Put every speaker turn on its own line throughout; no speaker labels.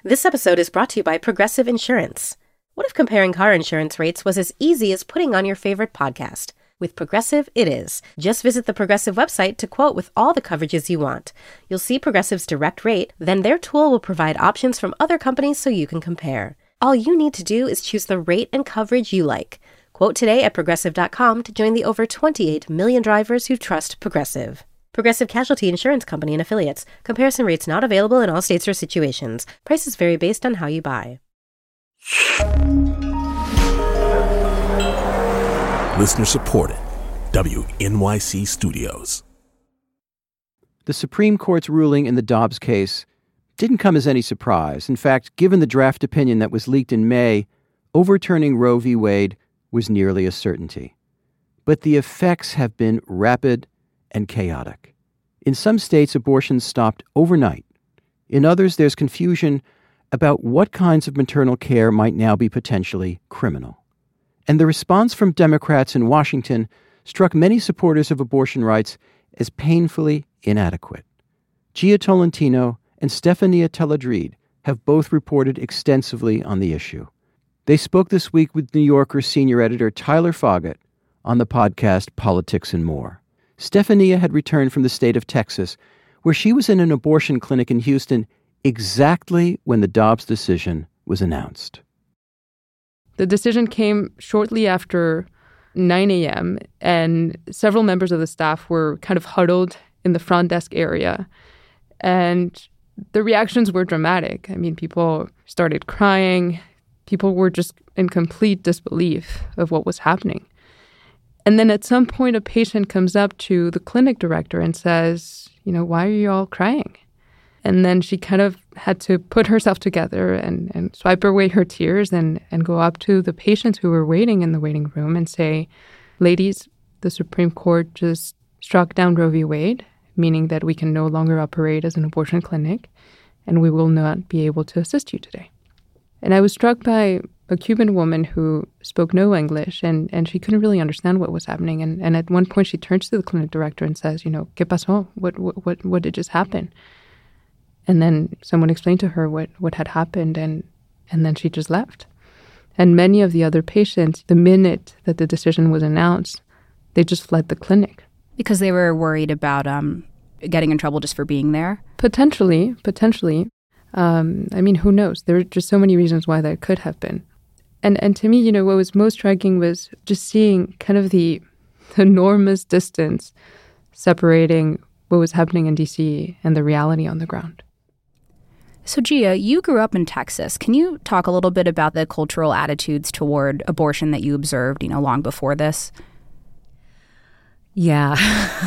This episode is brought to you by Progressive Insurance. What if comparing car insurance rates was as easy as putting on your favorite podcast? With Progressive, it is. Just visit the Progressive website to quote with all the coverages you want. You'll see Progressive's direct rate, then their tool will provide options from other companies so you can compare. All you need to do is choose the rate and coverage you like. Quote today at Progressive.com to join the over 28 million drivers who trust Progressive. Progressive Casualty Insurance Company and Affiliates. Comparison rates not available in all states or situations. Prices vary based on how you buy.
Listener supported. WNYC Studios.
The Supreme Court's ruling in the Dobbs case didn't come as any surprise. In fact, given the draft opinion that was leaked in May, overturning Roe v. Wade was nearly a certainty. But the effects have been rapid and chaotic. In some states, abortions stopped overnight. In others, there's confusion about what kinds of maternal care might now be potentially criminal. And the response from Democrats in Washington struck many supporters of abortion rights as painfully inadequate. Gia Tolentino and Stefania Teledrid have both reported extensively on the issue. They spoke this week with New Yorker senior editor Tyler Foggatt on the podcast Politics and More. Stefania had returned from the state of Texas, where she was in an abortion clinic in Houston exactly when the Dobbs decision was announced.
The decision came shortly after 9 a.m., and several members of the staff were kind of huddled in the front desk area. And the reactions were dramatic. I mean, people started crying. People were just in complete disbelief of what was happening. And then at some point, a patient comes up to the clinic director and says, why are you all crying? And then she kind of had to put herself together and swipe away her tears and go up to the patients who were waiting in the waiting room and say, ladies, the Supreme Court just struck down Roe v. Wade, meaning that we can no longer operate as an abortion clinic, and we will not be able to assist you today. And I was struck by a Cuban woman who spoke no English, and she couldn't really understand what was happening. And at one point, she turns to the clinic director and says, ¿Qué pasó? What did just happen? And then someone explained to her what had happened, and then she just left. And many of the other patients, the minute that the decision was announced, they just fled the clinic.
Because they were worried about getting in trouble just for being there?
Potentially. Who knows? There are just so many reasons why that could have been. And to me, what was most striking was just seeing kind of the enormous distance separating what was happening in D.C. and the reality on the ground.
So, Gia, you grew up in Texas. Can you talk a little bit about the cultural attitudes toward abortion that you observed, long before this?
Yeah.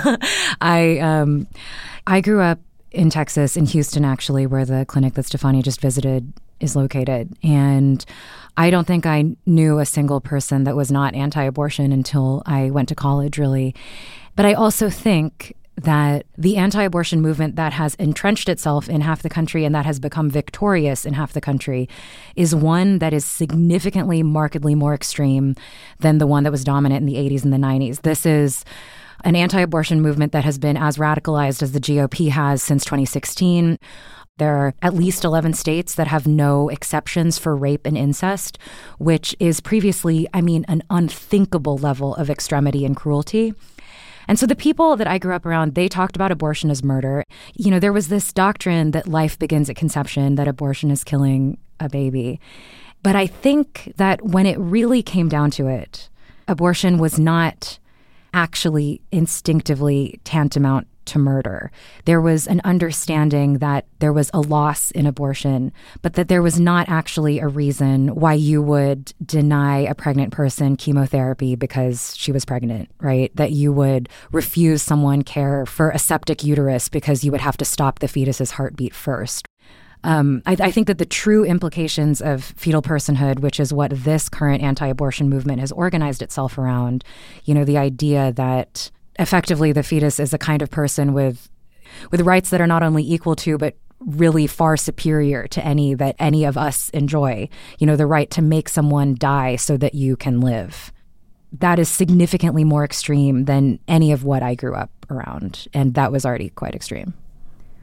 I grew up in Texas, in Houston, actually, where the clinic that Stefania just visited is located. And I don't think I knew a single person that was not anti-abortion until I went to college, really. But I also think that the anti-abortion movement that has entrenched itself in half the country and that has become victorious in half the country is one that is significantly, markedly more extreme than the one that was dominant in the 80s and the 90s. This is an anti-abortion movement that has been as radicalized as the GOP has since 2016. There are at least 11 states that have no exceptions for rape and incest, which is previously, an unthinkable level of extremity and cruelty. And so the people that I grew up around, they talked about abortion as murder. There was this doctrine that life begins at conception, that abortion is killing a baby. But I think that when it really came down to it, abortion was not actually instinctively tantamount to murder. There was an understanding that there was a loss in abortion, but that there was not actually a reason why you would deny a pregnant person chemotherapy because she was pregnant, right? That you would refuse someone care for a septic uterus because you would have to stop the fetus's heartbeat first. I think that the true implications of fetal personhood, which is what this current anti-abortion movement has organized itself around, the idea that effectively the fetus is a kind of person with rights that are not only equal to, but really far superior to any that any of us enjoy. The right to make someone die so that you can live. That is significantly more extreme than any of what I grew up around. And that was already quite extreme.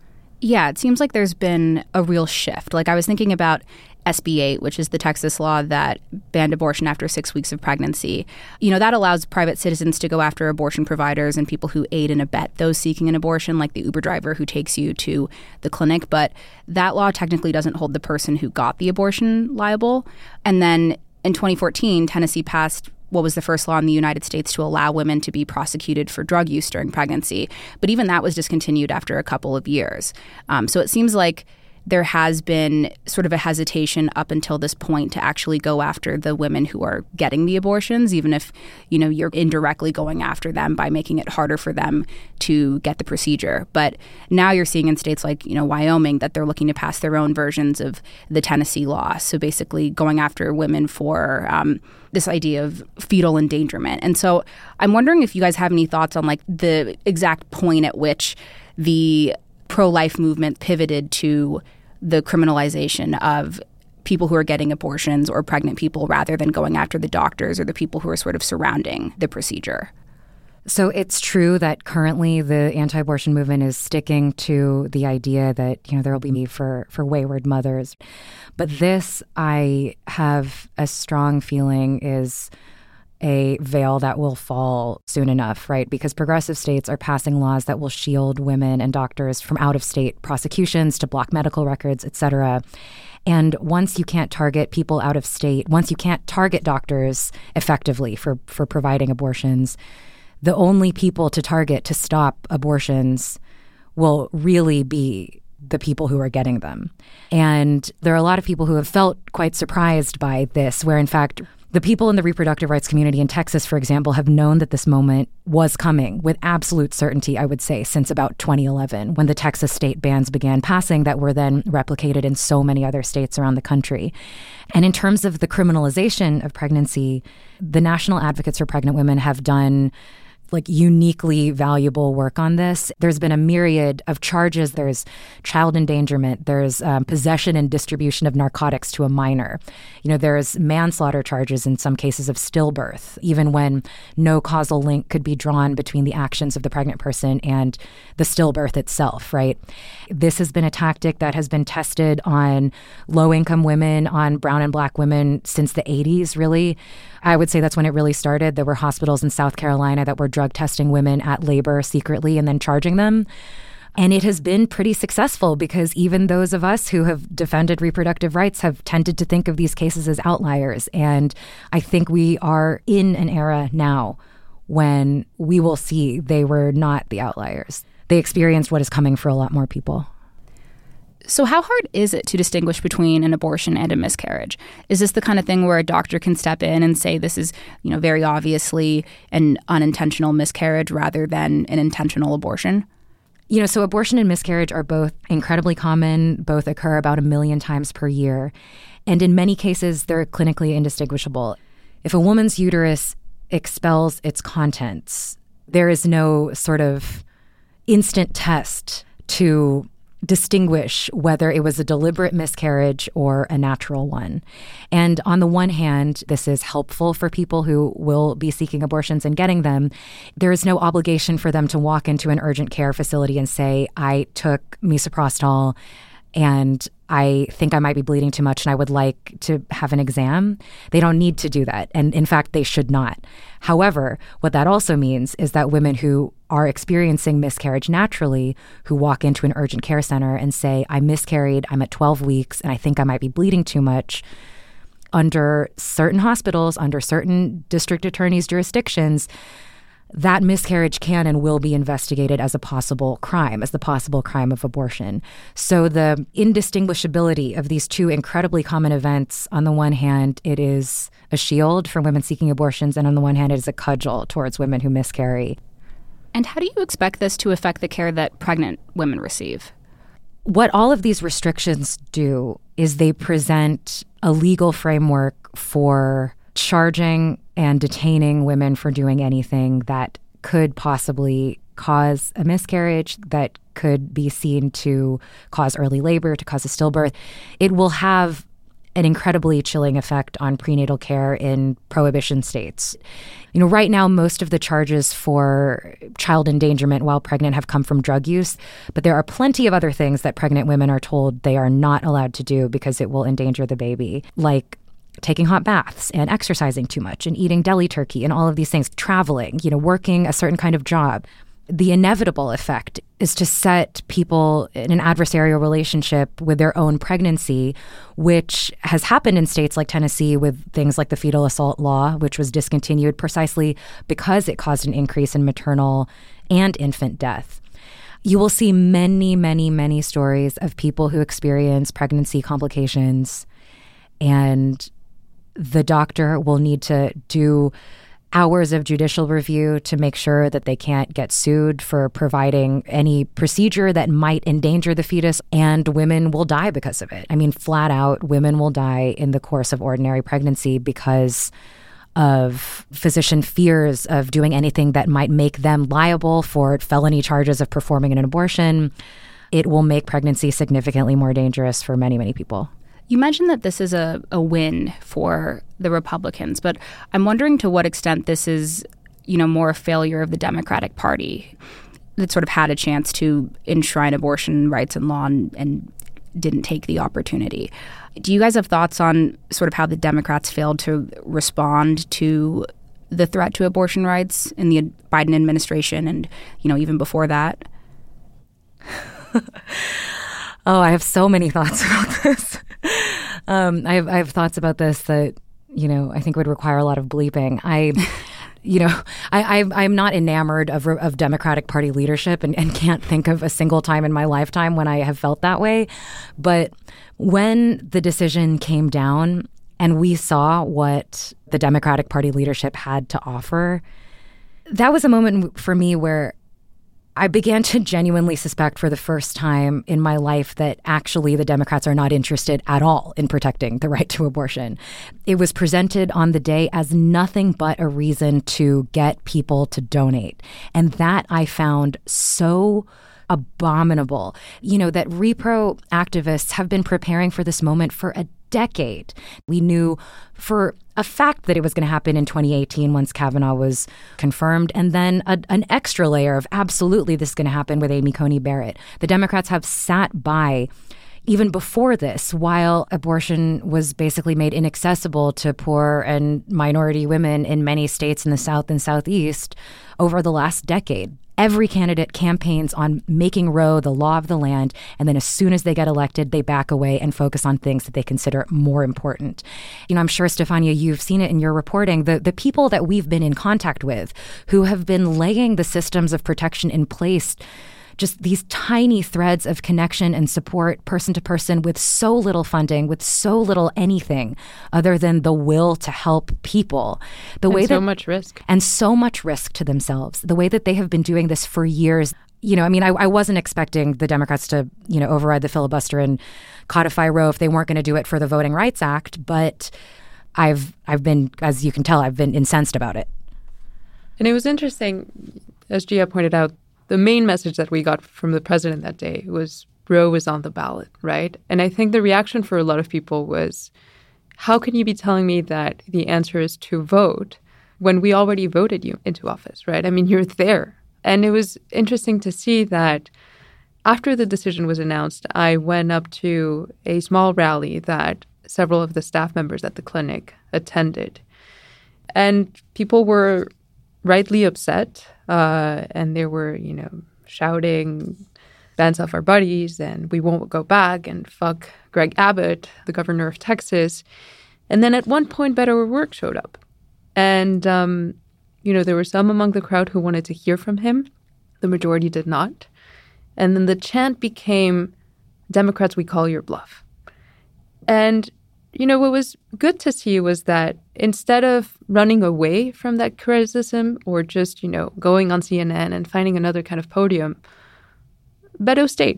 Yeah, it seems like there's been a real shift. Like I was thinking about SB 8, which is the Texas law that banned abortion after 6 weeks of pregnancy. You know, that allows private citizens to go after abortion providers and people who aid and abet those seeking an abortion, like the Uber driver who takes you to the clinic. But that law technically doesn't hold the person who got the abortion liable. And then in 2014, Tennessee passed what was the first law in the United States to allow women to be prosecuted for drug use during pregnancy. But even that was discontinued after a couple of years. So it seems like there has been sort of a hesitation up until this point to actually go after the women who are getting the abortions, even if, you know, you're indirectly going after them by making it harder for them to get the procedure. But now you're seeing in states like, you know, Wyoming that they're looking to pass their own versions of the Tennessee law. So basically going after women for this idea of fetal endangerment. And so I'm wondering if you guys have any thoughts on like the exact point at which the pro-life movement pivoted to the criminalization of people who are getting abortions or pregnant people rather than going after the doctors or the people who are sort of surrounding the procedure.
So it's true that currently the anti-abortion movement is sticking to the idea that, you know, there will be need for wayward mothers. But this, I have a strong feeling, is a veil that will fall soon enough, right? Because progressive states are passing laws that will shield women and doctors from out-of-state prosecutions, to block medical records, et cetera. And once you can't target people out of state, once you can't target doctors effectively for providing abortions, the only people to target to stop abortions will really be the people who are getting them. And there are a lot of people who have felt quite surprised by this, where in fact the people in the reproductive rights community in Texas, for example, have known that this moment was coming with absolute certainty, I would say, since about 2011, when the Texas state bans began passing that were then replicated in so many other states around the country. And in terms of the criminalization of pregnancy, the National Advocates for Pregnant Women have done like uniquely valuable work on this. There's been a myriad of charges. There's child endangerment. There's possession and distribution of narcotics to a minor. You know, there's manslaughter charges in some cases of stillbirth, even when no causal link could be drawn between the actions of the pregnant person and the stillbirth itself, right? This has been a tactic that has been tested on low-income women, on brown and black women since the 80s, really. I would say that's when it really started. There were hospitals in South Carolina that were drug testing women at labor secretly and then charging them. And it has been pretty successful because even those of us who have defended reproductive rights have tended to think of these cases as outliers. And I think we are in an era now when we will see they were not the outliers. They experienced what is coming for a lot more people.
So how hard is it to distinguish between an abortion and a miscarriage? Is this the kind of thing where a doctor can step in and say this is, you know, very obviously an unintentional miscarriage rather than an intentional abortion?
You know, so abortion and miscarriage are both incredibly common, both occur about 1 million times per year. And in many cases, they're clinically indistinguishable. If a woman's uterus expels its contents, there is no sort of instant test to distinguish whether it was a deliberate miscarriage or a natural one. And on the one hand, this is helpful for people who will be seeking abortions and getting them. There is no obligation for them to walk into an urgent care facility and say, I took misoprostol and I think I might be bleeding too much and I would like to have an exam. They don't need to do that. And in fact, they should not. However, what that also means is that women who are experiencing miscarriage naturally, who walk into an urgent care center and say, I miscarried, I'm at 12 weeks, and I think I might be bleeding too much, under certain hospitals, under certain district attorneys' jurisdictions, that miscarriage can and will be investigated as a possible crime, as the possible crime of abortion. So the indistinguishability of these two incredibly common events, on the one hand, it is a shield for women seeking abortions, and on the one hand, it is a cudgel towards women who miscarry.
And how do you expect this to affect the care that pregnant women receive?
What all of these restrictions do is they present a legal framework for charging and detaining women for doing anything that could possibly cause a miscarriage, that could be seen to cause early labor, to cause a stillbirth. It will have an incredibly chilling effect on prenatal care in prohibition states. Right now, most of the charges for child endangerment while pregnant have come from drug use, but there are plenty of other things that pregnant women are told they are not allowed to do because it will endanger the baby, like taking hot baths and exercising too much and eating deli turkey and all of these things, traveling, working a certain kind of job. The inevitable effect is to set people in an adversarial relationship with their own pregnancy, which has happened in states like Tennessee with things like the fetal assault law, which was discontinued precisely because it caused an increase in maternal and infant death. You will see many, many, many stories of people who experience pregnancy complications, and the doctor will need to do hours of judicial review to make sure that they can't get sued for providing any procedure that might endanger the fetus, and women will die because of it. I mean, flat out, women will die in the course of ordinary pregnancy because of physician fears of doing anything that might make them liable for felony charges of performing an abortion. It will make pregnancy significantly more dangerous for many, many people.
You mentioned that this is a win for the Republicans, but I'm wondering to what extent this is, more a failure of the Democratic Party that sort of had a chance to enshrine abortion rights in law and didn't take the opportunity. Do you guys have thoughts on sort of how the Democrats failed to respond to the threat to abortion rights in the Biden administration and, even before that?
Oh, I have so many thoughts about this. I have thoughts about this that, I think would require a lot of bleeping. I'm not enamored of Democratic Party leadership and can't think of a single time in my lifetime when I have felt that way. But when the decision came down and we saw what the Democratic Party leadership had to offer, that was a moment for me where I began to genuinely suspect for the first time in my life that actually the Democrats are not interested at all in protecting the right to abortion. It was presented on the day as nothing but a reason to get people to donate. And that I found so abominable. That repro activists have been preparing for this moment for a decade. We knew for a fact that it was going to happen in 2018 once Kavanaugh was confirmed, and then an extra layer of absolutely this is going to happen with Amy Coney Barrett. The Democrats have sat by even before this, while abortion was basically made inaccessible to poor and minority women in many states in the South and Southeast over the last decade. Every candidate campaigns on making Roe the law of the land, and then as soon as they get elected, they back away and focus on things that they consider more important. I'm sure, Stefania, you've seen it in your reporting. The people that we've been in contact with who have been laying the systems of protection in place, just these tiny threads of connection and support person to person with so little funding, with so little anything other than the will to help people.
So much risk.
And so much risk to themselves. The way that they have been doing this for years. I wasn't expecting the Democrats to, override the filibuster and codify Roe if they weren't going to do it for the Voting Rights Act. But I've been, as you can tell, I've been incensed about it.
And it was interesting, as Gia pointed out, the main message that we got from the president that day was Roe was on the ballot, right? And I think the reaction for a lot of people was, how can you be telling me that the answer is to vote when we already voted you into office, right? I mean, you're there. And it was interesting to see that after the decision was announced, I went up to a small rally that several of the staff members at the clinic attended. And people were rightly upset. And they were, shouting, bands off our buddies, and we won't go back, and fuck Greg Abbott, the governor of Texas. And then at one point, Beto O'Rourke showed up. And, there were some among the crowd who wanted to hear from him. The majority did not. And then the chant became, Democrats, we call your bluff. And what was good to see was that instead of running away from that criticism or just, going on CNN and finding another kind of podium, Beto stayed.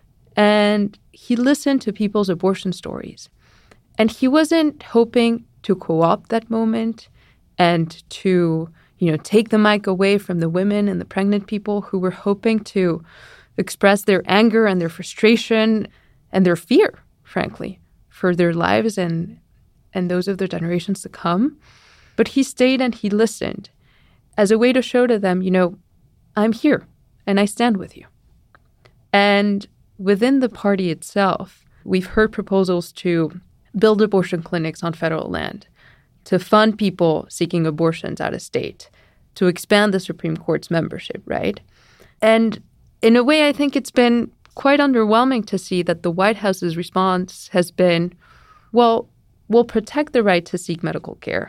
And he listened to people's abortion stories. And he wasn't hoping to co-opt that moment and to, take the mic away from the women and the pregnant people who were hoping to express their anger and their frustration and their fear, frankly, for their lives and those of their generations to come. But he stayed and he listened as a way to show to them, I'm here and I stand with you. And within the party itself, we've heard proposals to build abortion clinics on federal land, to fund people seeking abortions out of state, to expand the Supreme Court's membership, right? And in a way, I think it's been quite underwhelming to see that the White House's response has been, well, we'll protect the right to seek medical care.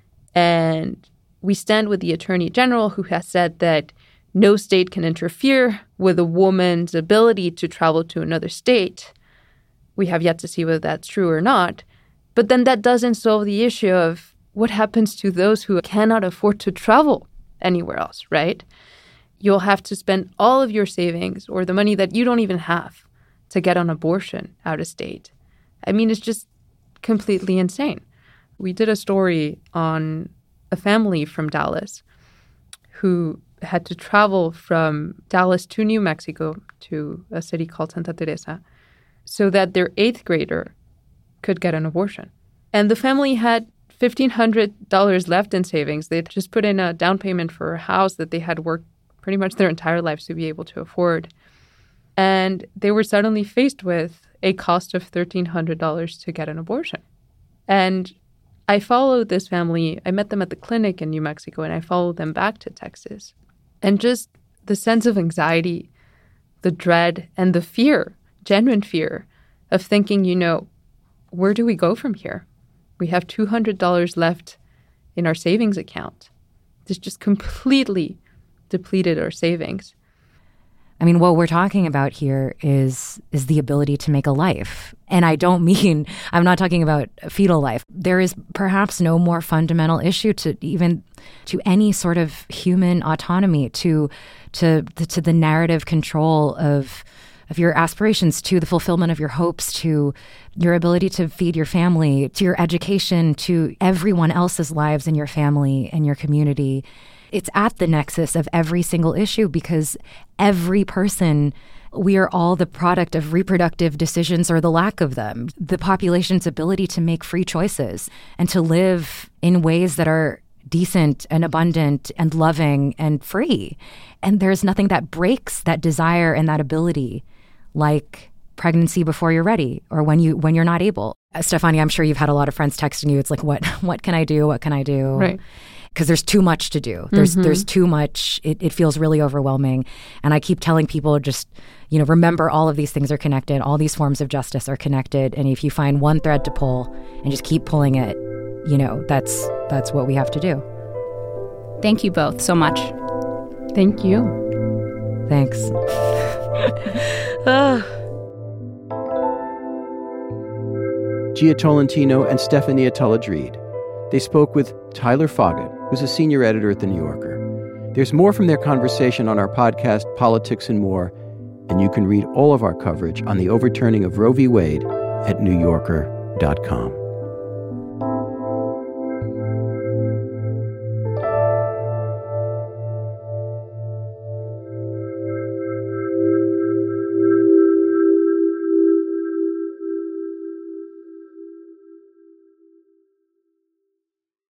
And we stand with the Attorney General, who has said that no state can interfere with a woman's ability to travel to another state. We have yet to see whether that's true or not. But then that doesn't solve the issue of what happens to those who cannot afford to travel anywhere else, right? You'll have to spend all of your savings or the money that you don't even have to get an abortion out of state. I mean, it's just completely insane. We did a story on a family from Dallas who had to travel from Dallas to New Mexico to a city called Santa Teresa so that their 8th grader could get an abortion. And the family had $1,500 left in savings. They'd just put in a down payment for a house that they had worked pretty much their entire lives to be able to afford. And they were suddenly faced with a cost of $1,300 to get an abortion. And I followed this family. I met them at the clinic in New Mexico, and I followed them back to Texas. And just the sense of anxiety, the dread, and the fear, genuine fear of thinking, where do we go from here? We have $200 left in our savings account. This just completely depleted our savings.
I mean, what we're talking about here is the ability to make a life. And I'm not talking about fetal life. There is perhaps no more fundamental issue to any sort of human autonomy, to the narrative control of your aspirations, to the fulfillment of your hopes, to your ability to feed your family, to your education, to everyone else's lives in your family and your community. It's at the nexus of every single issue because every person, we are all the product of reproductive decisions or the lack of them. The population's ability to make free choices and to live in ways that are decent and abundant and loving and free. And there's nothing that breaks that desire and that ability like pregnancy before you're ready or when you're not able. Stefania, I'm sure you've had a lot of friends texting you. It's like, what can I do? What can I do?
Right.
Because there's too much to do. There's too much. It feels really overwhelming. And I keep telling people just, remember all of these things are connected. All these forms of justice are connected. And if you find one thread to pull and just keep pulling it, that's what we have to do.
Thank you both so much.
Thank you.
Thanks.
Gia Tolentino and Stefania Tullidge-Reid. They spoke with Tyler Foggatt, who's a senior editor at The New Yorker. There's more from their conversation on our podcast, Politics and More, and you can read all of our coverage on the overturning of Roe v. Wade at NewYorker.com.